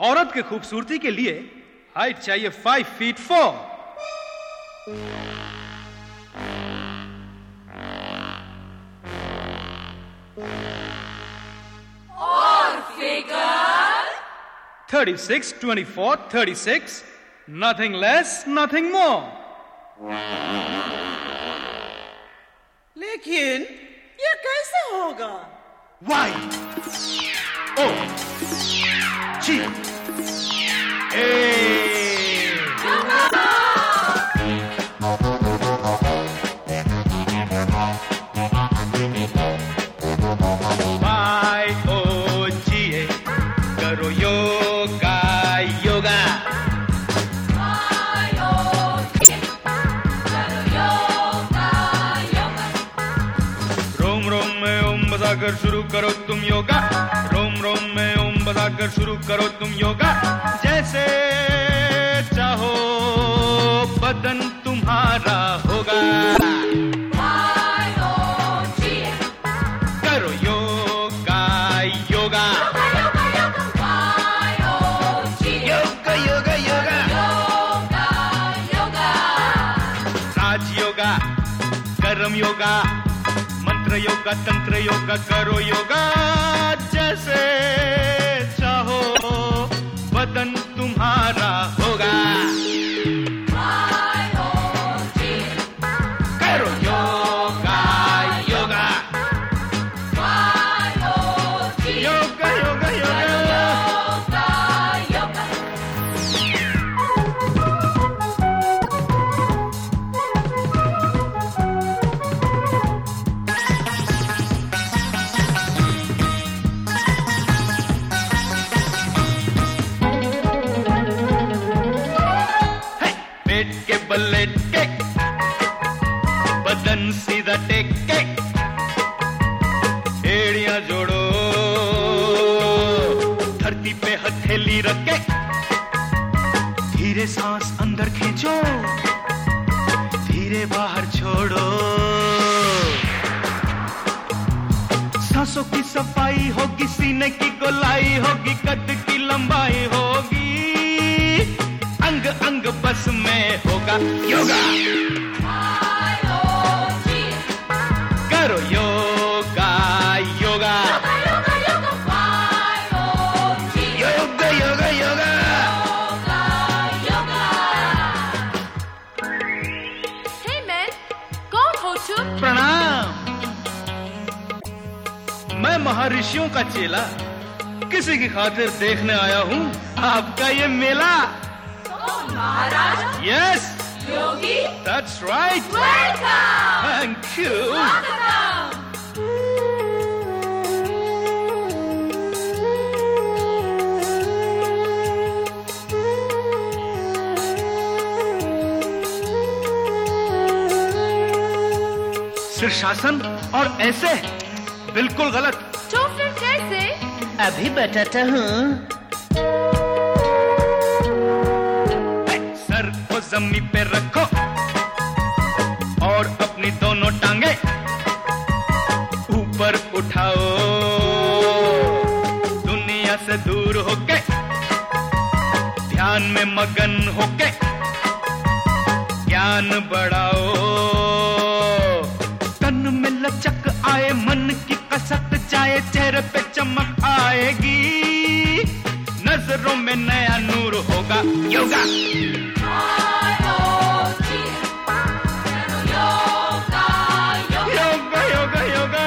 औरत की खूबसूरती के लिए हाइट चाहिए 5 फीट 4। और figure 36, 24, 36, nothing less, nothing more. लेकिन ये कैसे होगा? Y O G A Y-O-G-A करो योगा योगा। रोम रोम में ओम बजाकर शुरू करो तुम योगा। रोम रोम में ओम बजाकर शुरू करो तुम योगा। जैसे चाहो बदन तुम्हारा होगा। करो yoga yoga yoga yoga yoga. राज योगा, कर्म योगा, मंत्र योगा, तंत्र योगा, करो योगा। जैसे चाहो बदन तुम्हारा होगा। करो yoga yoga yoga yoga yoga. पेट के बल लेट के बदन सीधा टेक के एड़ियां जोड़ो धरती पे हथेली रख के। धीरे सांस अंदर खींचो, धीरे बाहर छोड़ो। सांसों की सफाई होगी, सीने की गोलाई होगी, कद की लंबाई होगी। अंग अंग बस में होगा योगा। करो yoga yoga yoga yoga yoga. Hey man, कौन हो तुम? प्रणाम, मैं महर्षियों का चेला, किसी की खातिर देखने आया हूँ आपका ये मेला। महाराज Yes, योगी that's right. Welcome. Thank you. शीर्षासन और ऐसे बिल्कुल गलत। तो फिर कैसे? अभी बताता हूँ। सर को जमीन पे रखो और अपनी दोनों टांगे ऊपर उठाओ। दुनिया से दूर होके ध्यान में मगन होके ज्ञान बढ़ाओ। तन में लचक आए, मन की कसक जाए, चेहरे पे चमक आएगी। नजरों में नया नूर होगा yoga. Yoga yoga yoga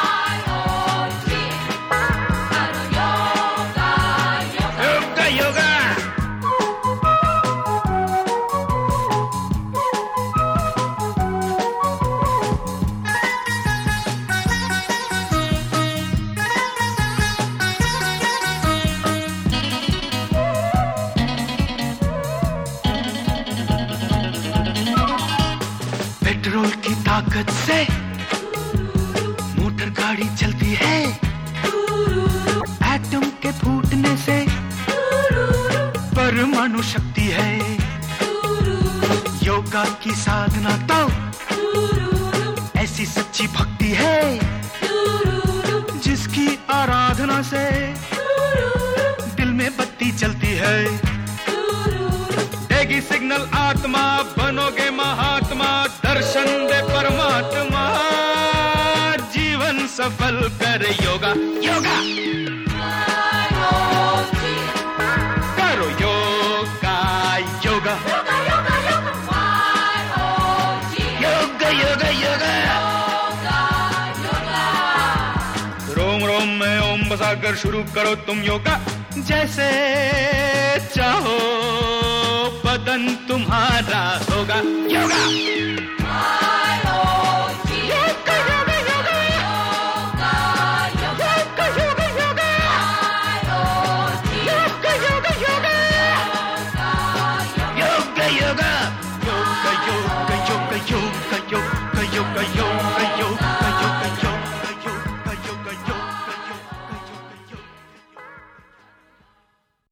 yoga yoga. Petrol की ताकत से मोटर गाड़ी चलती है। एटम के फूटने से परमाणु शक्ति है। योगा की साधना तो ऐसी सच्ची भक्ति है, जिसकी आराधना से दिल में बत्ती जलती निर्मल आत्मा, बनोगे महात्मा, दर्शन दे परमात्मा, जीवन सफल कर योगा योगा। करो yoga yoga yoga yoga yoga. रोम रोम में ओम बसाकर शुरू करो तुम योगा, जैसे चाहो बदन तुम्हारा होगा योगा।